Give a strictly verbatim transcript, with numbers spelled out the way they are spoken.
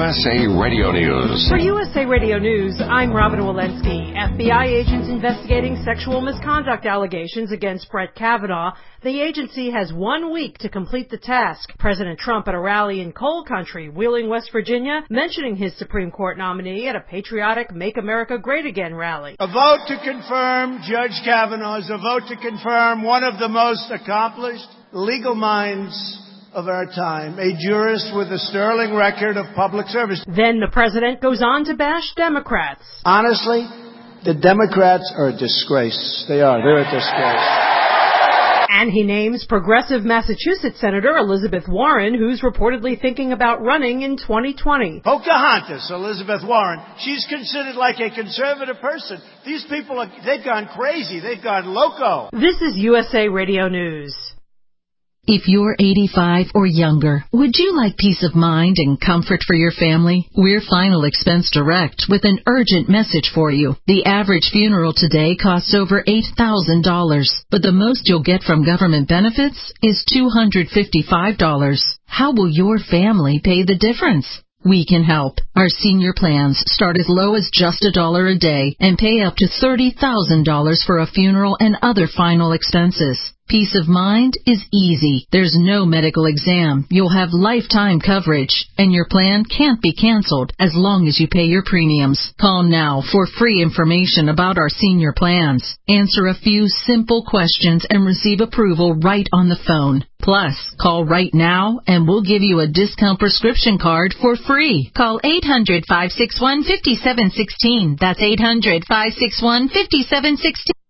S A Radio News. For U S A Radio News, I'm Robin Walensky. F B I agents investigating sexual misconduct allegations against Brett Kavanaugh. The agency has one week to complete the task. President Trump at a rally in coal country, Wheeling, West Virginia, mentioning his Supreme Court nominee at a patriotic Make America Great Again rally. A vote to confirm Judge Kavanaugh is a vote to confirm one of the most accomplished legal minds of our time, a jurist with a sterling record of public service. Then the president goes on to bash Democrats. Honestly, the Democrats are a disgrace. They are. They're a disgrace. And he names progressive Massachusetts Senator Elizabeth Warren, who's reportedly thinking about running in twenty twenty. Pocahontas, Elizabeth Warren. She's considered like a conservative person. These people, are, they've gone crazy. They've gone loco. This is U S A Radio News. If you're eighty-five or younger, would you like peace of mind and comfort for your family? We're Final Expense Direct with an urgent message for you. The average funeral today costs over eight thousand dollars, but the most you'll get from government benefits is two hundred fifty-five dollars. How will your family pay the difference? We can help. Our senior plans start as low as just a dollar a day and pay up to thirty thousand dollars for a funeral and other final expenses. Peace of mind is easy. There's no medical exam. You'll have lifetime coverage, and your plan can't be canceled as long as you pay your premiums. Call now for free information about our senior plans. Answer a few simple questions and receive approval right on the phone. Plus, call right now and we'll give you a discount prescription card for free. Call eight hundred, five six one, five seven one six. That's eight hundred, five six one, five seven one six.